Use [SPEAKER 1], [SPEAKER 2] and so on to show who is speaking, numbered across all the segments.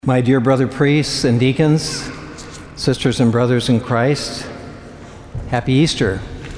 [SPEAKER 1] My dear brother priests and deacons, sisters and brothers in Christ, Happy Easter.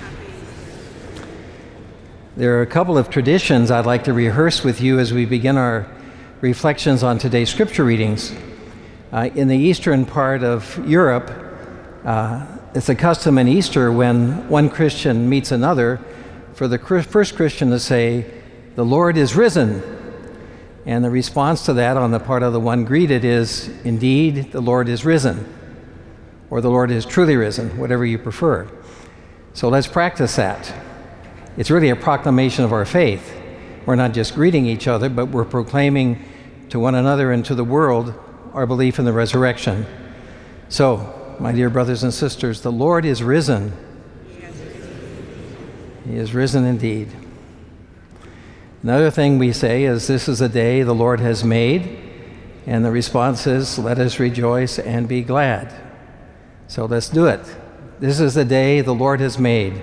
[SPEAKER 1] There are a couple of traditions I'd like to rehearse with you as we begin our reflections on today's scripture readings. In the eastern part of Europe, it's a custom in Easter when one Christian meets another for the first Christian to say, "The Lord is risen." And the response to that on the part of the one greeted is, "Indeed, the Lord is risen," or "The Lord is truly risen," whatever you prefer. So let's practice that. It's really a proclamation of our faith. We're not just greeting each other, but we're proclaiming to one another and to the world our belief in the resurrection. So, my dear brothers and sisters, the Lord is risen. He is risen indeed. Another thing we say is, "This is a day the Lord has made," and the response is, "Let us rejoice and be glad." So let's do it. This is the day the Lord has made.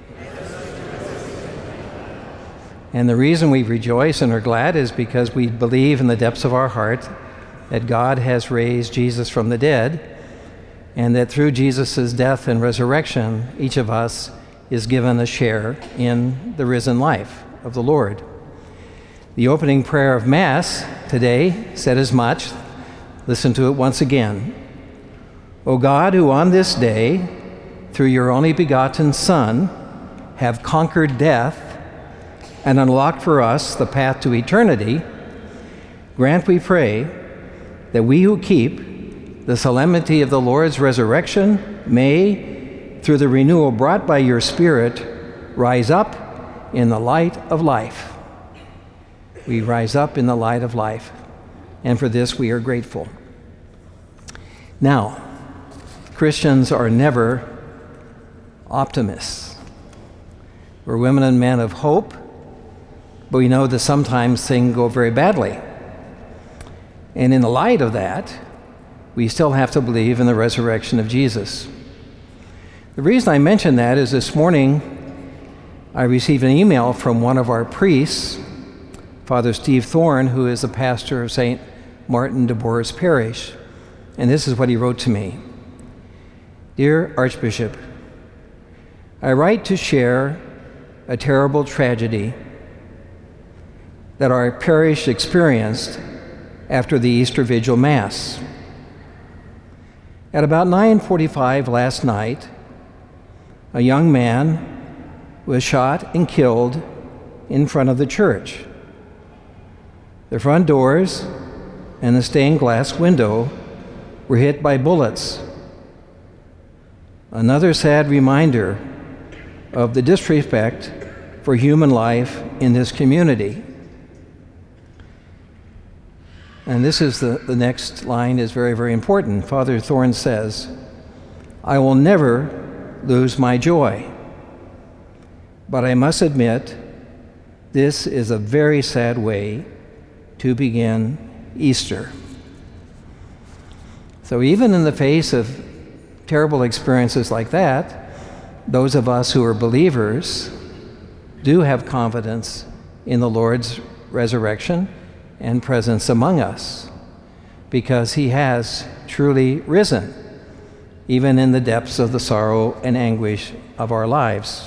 [SPEAKER 1] And the reason we rejoice and are glad is because we believe in the depths of our heart that God has raised Jesus from the dead, and that through Jesus' death and resurrection, each of us is given a share in the risen life of the Lord. The opening prayer of Mass today said as much. Listen to it once again. "O God, who on this day, through your only begotten Son, have conquered death and unlocked for us the path to eternity, grant, we pray, that we who keep the solemnity of the Lord's resurrection may, through the renewal brought by your Spirit, rise up in the light of life." We rise up in the light of life, and for this we are grateful. Now, Christians are never optimists. We're women and men of hope, but we know that sometimes things go very badly. And in the light of that, we still have to believe in the resurrection of Jesus. The reason I mention that is this morning I received an email from one of our priests, Father Steve Thorne, who is the pastor of St. Martin de Porres Parish, and this is what he wrote to me. "Dear Archbishop, I write to share a terrible tragedy that our parish experienced after the Easter Vigil Mass. At about 9:45 last night, a young man was shot and killed in front of the church. The front doors and the stained glass window were hit by bullets. Another sad reminder of the disrespect for human life in this community." And this is the next line is very, very important. Father Thorne says, "I will never lose my joy, but I must admit this is a very sad way to begin Easter." So even in the face of terrible experiences like that, those of us who are believers do have confidence in the Lord's resurrection and presence among us, because he has truly risen, even in the depths of the sorrow and anguish of our lives.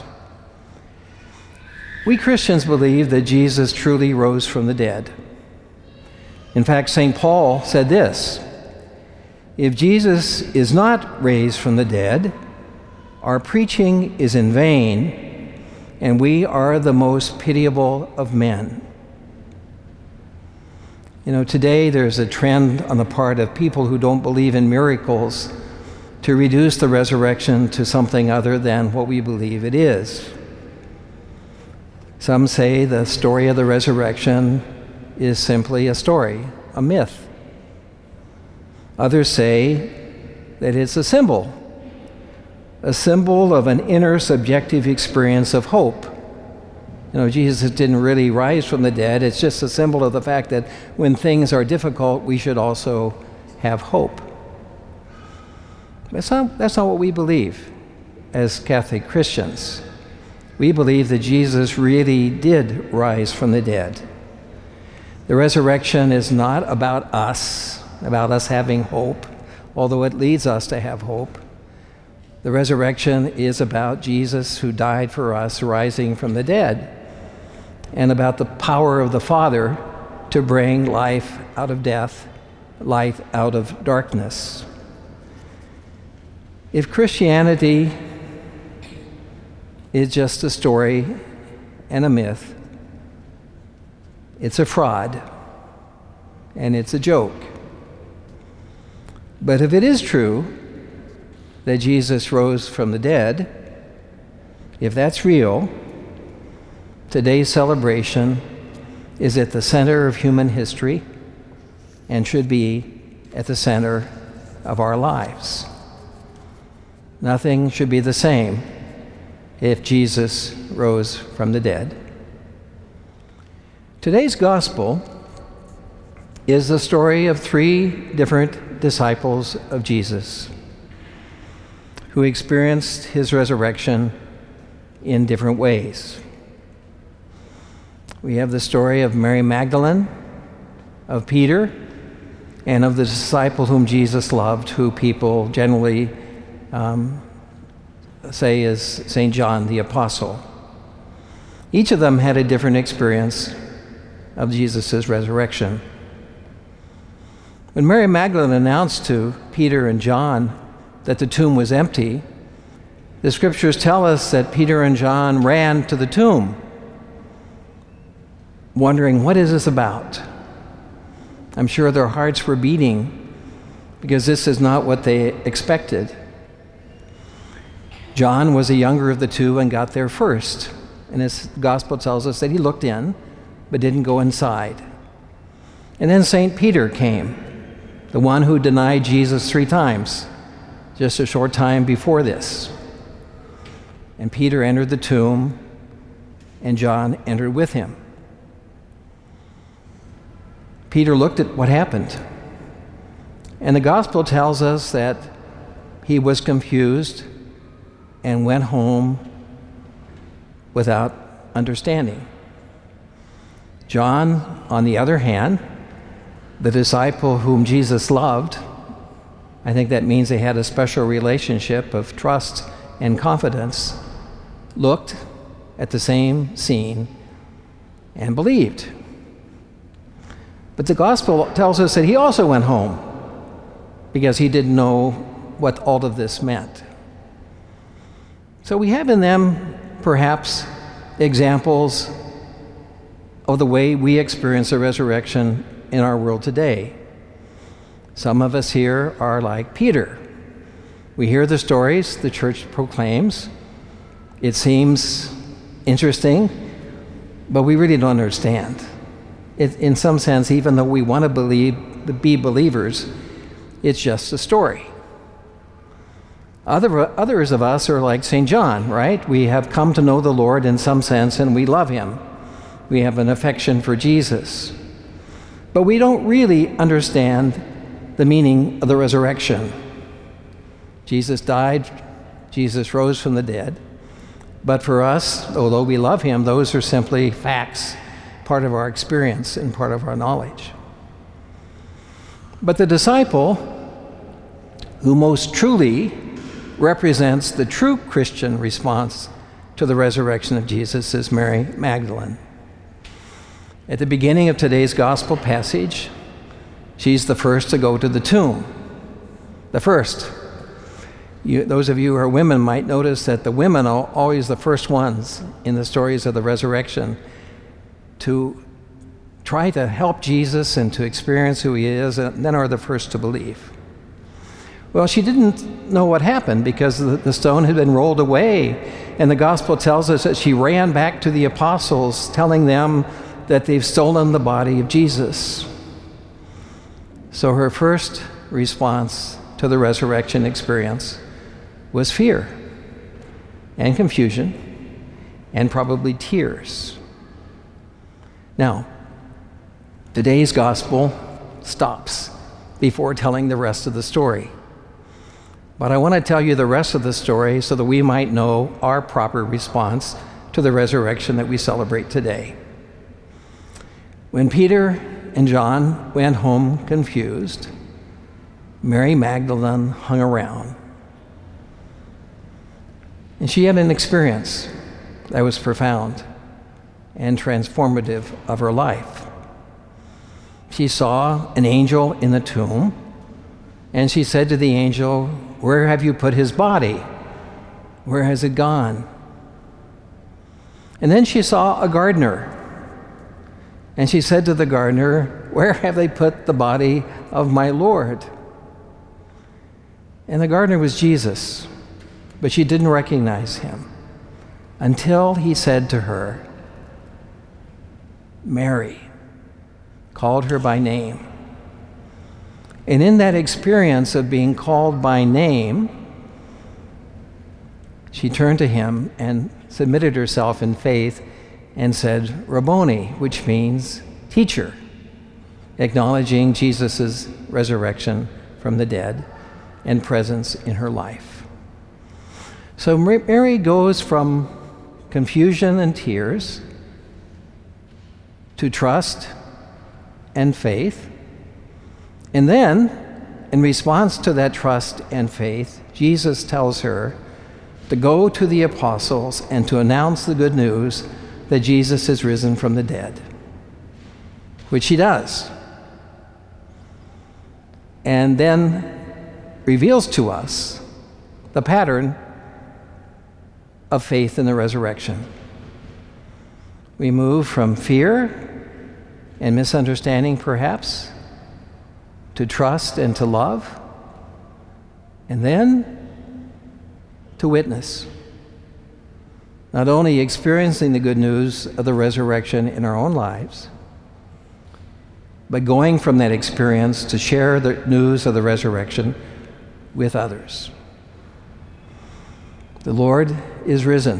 [SPEAKER 1] We Christians believe that Jesus truly rose from the dead. In fact, St. Paul said this, "If Jesus is not raised from the dead, our preaching is in vain, and we are the most pitiable of men." You know, today there's a trend on the part of people who don't believe in miracles to reduce the resurrection to something other than what we believe it is. Some say the story of the resurrection is simply a story, a myth. Others say that it's a symbol of an inner subjective experience of hope. You know, Jesus didn't really rise from the dead. It's just a symbol of the fact that when things are difficult, we should also have hope. That's not what we believe as Catholic Christians. We believe that Jesus really did rise from the dead. The resurrection is not about us about us having hope, although it leads us to have hope. The resurrection is about Jesus who died for us, rising from the dead, and about the power of the Father to bring life out of death, light out of darkness. If Christianity is just a story and a myth, it's a fraud and it's a joke. But if it is true that Jesus rose from the dead, if that's real, today's celebration is at the center of human history and should be at the center of our lives. Nothing should be the same if Jesus rose from the dead. Today's gospel is the story of 3 different disciples of Jesus who experienced his resurrection in different ways. We have the story of Mary Magdalene, of Peter, and of the disciple whom Jesus loved, who people generally say is St. John the Apostle. Each of them had a different experience of Jesus' resurrection. When Mary Magdalene announced to Peter and John that the tomb was empty, the scriptures tell us that Peter and John ran to the tomb, wondering, what is this about? I'm sure their hearts were beating because this is not what they expected. John was the younger of the two and got there first. And his gospel tells us that he looked in, but didn't go inside. And then St. Peter came, the one who denied Jesus 3 times, just a short time before this. And Peter entered the tomb, and John entered with him. Peter looked at what happened. And the gospel tells us that he was confused and went home without understanding. John, on the other hand, the disciple whom Jesus loved, I think that means they had a special relationship of trust and confidence, looked at the same scene and believed. But the gospel tells us that he also went home because he didn't know what all of this meant. So we have in them perhaps examples of the way we experience the resurrection in our world today. Some of us here are like Peter. We hear the stories the church proclaims. It seems interesting, but we really don't understand. In some sense, even though we want to be believers, it's just a story. Others of us are like St. John, right? We have come to know the Lord in some sense, and we love him. We have an affection for Jesus. But we don't really understand the meaning of the resurrection. Jesus died, Jesus rose from the dead. But for us, although we love him, those are simply facts, part of our experience and part of our knowledge. But the disciple who most truly represents the true Christian response to the resurrection of Jesus is Mary Magdalene. At the beginning of today's gospel passage, she's the first to go to the tomb. The first. Those of you who are women might notice that the women are always the first ones in the stories of the resurrection to try to help Jesus and to experience who he is, and then are the first to believe. Well, she didn't know what happened because the stone had been rolled away, and the gospel tells us that she ran back to the apostles, telling them that they've stolen the body of Jesus. So her first response to the resurrection experience was fear and confusion and probably tears. Now, today's gospel stops before telling the rest of the story. But I want to tell you the rest of the story so that we might know our proper response to the resurrection that we celebrate today. When Peter and John went home confused, Mary Magdalene hung around. And she had an experience that was profound and transformative of her life. She saw an angel in the tomb, and she said to the angel, "Where have you put his body? Where has it gone?" And then she saw a gardener, and she said to the gardener, "Where have they put the body of my Lord?" And the gardener was Jesus, but she didn't recognize him until he said to her, "Mary," called her by name. And in that experience of being called by name, she turned to him and submitted herself in faith and said, "Rabboni," which means teacher, acknowledging Jesus' resurrection from the dead and presence in her life. So Mary goes from confusion and tears to trust and faith. And then, in response to that trust and faith, Jesus tells her to go to the apostles and to announce the good news that Jesus is risen from the dead, which she does. And then reveals to us the pattern of faith in the resurrection. We move from fear and misunderstanding, perhaps, to trust and to love, and then to witness. Not only experiencing the good news of the resurrection in our own lives, but going from that experience to share the news of the resurrection with others. The Lord is risen.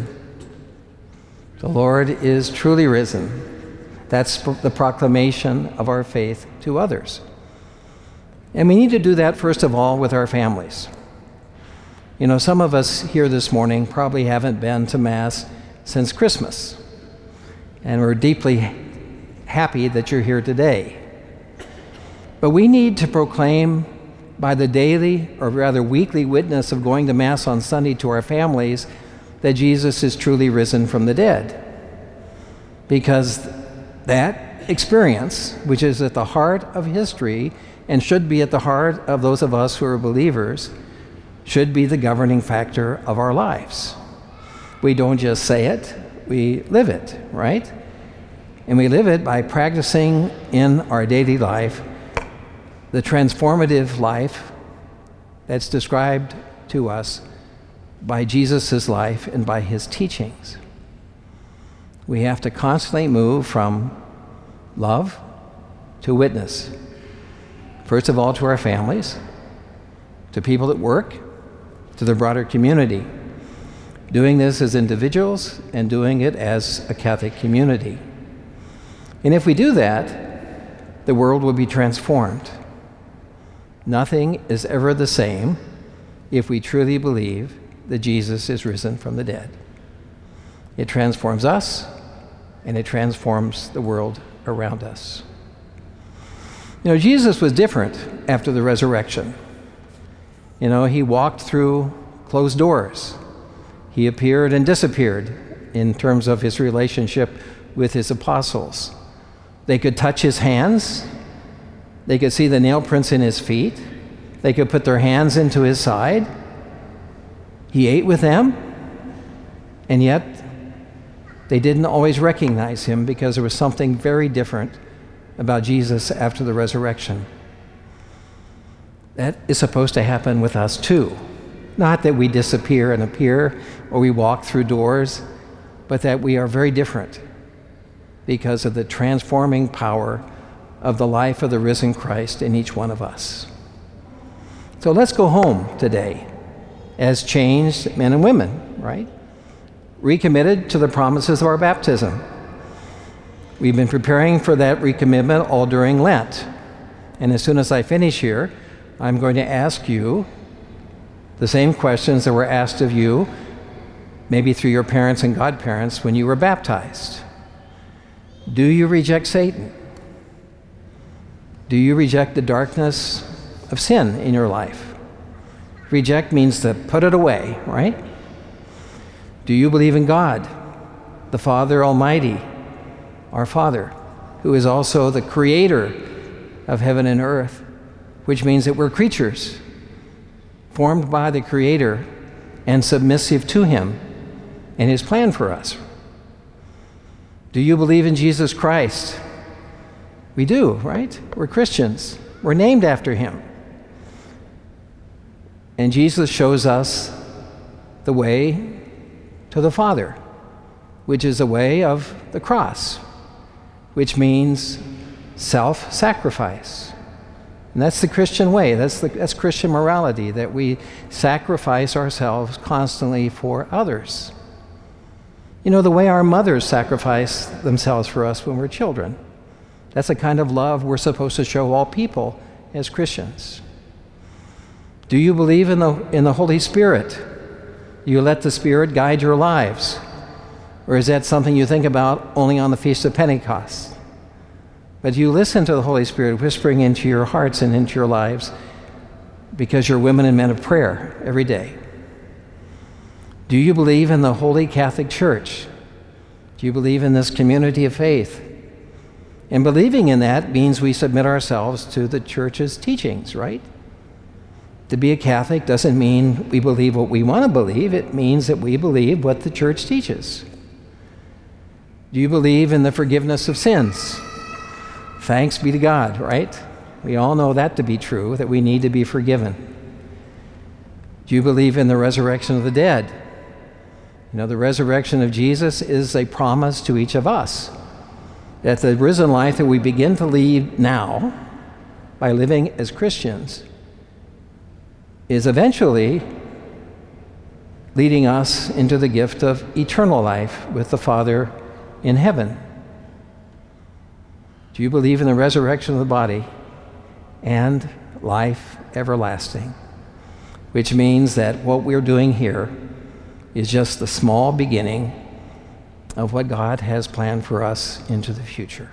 [SPEAKER 1] The Lord is truly risen. That's the proclamation of our faith to others. And we need to do that, first of all, with our families. You know, some of us here this morning probably haven't been to Mass since Christmas, and we're deeply happy that you're here today. But we need to proclaim by the daily, or rather weekly, witness of going to Mass on Sunday to our families that Jesus is truly risen from the dead. Because that experience, which is at the heart of history and should be at the heart of those of us who are believers, should be the governing factor of our lives. We don't just say it, we live it, right? And we live it by practicing in our daily life the transformative life that's described to us by Jesus' life and by his teachings. We have to constantly move from love to witness. First of all, to our families, to people at work, to the broader community. Doing this as individuals and doing it as a Catholic community. And if we do that, the world will be transformed. Nothing is ever the same if we truly believe that Jesus is risen from the dead. It transforms us, and it transforms the world around us. You know, Jesus was different after the resurrection. You know, he walked through closed doors. He appeared and disappeared in terms of his relationship with his apostles. They could touch his hands. They could see the nail prints in his feet. They could put their hands into his side. He ate with them, and yet they didn't always recognize him because there was something very different about Jesus after the resurrection. That is supposed to happen with us too. Not that we disappear and appear or we walk through doors, but that we are very different because of the transforming power of the life of the risen Christ in each one of us. So let's go home today as changed men and women, right? Recommitted to the promises of our baptism. We've been preparing for that recommitment all during Lent. And as soon as I finish here, I'm going to ask you the same questions that were asked of you, maybe through your parents and godparents when you were baptized. Do you reject Satan? Do you reject the darkness of sin in your life. Reject means to put it away, right? Do you believe in God, the Father Almighty, our Father, who is also the creator of heaven and earth, which means that we're creatures formed by the Creator and submissive to Him and His plan for us? Do you believe in Jesus Christ? We do, right? We're Christians. We're named after Him. And Jesus shows us the way to the Father, which is the way of the cross, which means self-sacrifice. And that's the Christian way. That's Christian morality, that we sacrifice ourselves constantly for others. You know, the way our mothers sacrifice themselves for us when we're children. That's the kind of love we're supposed to show all people as Christians. Do you believe in the Holy Spirit? You let the Spirit guide your lives? Or is that something you think about only on the Feast of Pentecost? But you listen to the Holy Spirit whispering into your hearts and into your lives because you're women and men of prayer every day. Do you believe in the Holy Catholic Church? Do you believe in this community of faith? And believing in that means we submit ourselves to the Church's teachings, right? To be a Catholic doesn't mean we believe what we want to believe. It means that we believe what the Church teaches. Do you believe in the forgiveness of sins? Thanks be to God, right? We all know that to be true, that we need to be forgiven. Do you believe in the resurrection of the dead? You know, the resurrection of Jesus is a promise to each of us that the risen life that we begin to lead now by living as Christians is eventually leading us into the gift of eternal life with the Father in heaven. Do you believe in the resurrection of the body and life everlasting? Which means that what we're doing here is just the small beginning of what God has planned for us into the future.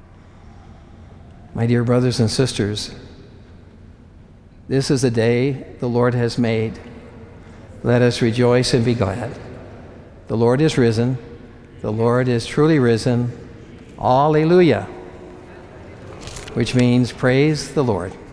[SPEAKER 1] My dear brothers and sisters, this is the day the Lord has made. Let us rejoice and be glad. The Lord is risen. The Lord is truly risen. Alleluia. Which means praise the Lord.